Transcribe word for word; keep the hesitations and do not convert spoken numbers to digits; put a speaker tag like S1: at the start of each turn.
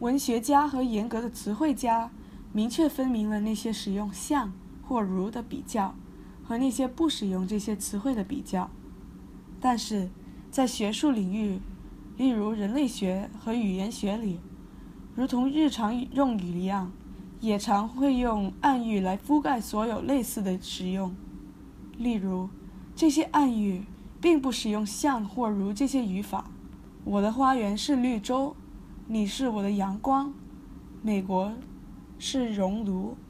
S1: 文学家和严格的词汇家明确分明了那些使用像或如的比较和那些不使用这些词汇的比较。但是在学术领域，例如人类学和语言学里，如同日常用语一样，也常会用暗喻来覆盖所有类似的使用。例如，这些暗喻并不使用像或如这些语法。我的花园是绿洲，你是我的阳光，美国是熔炉。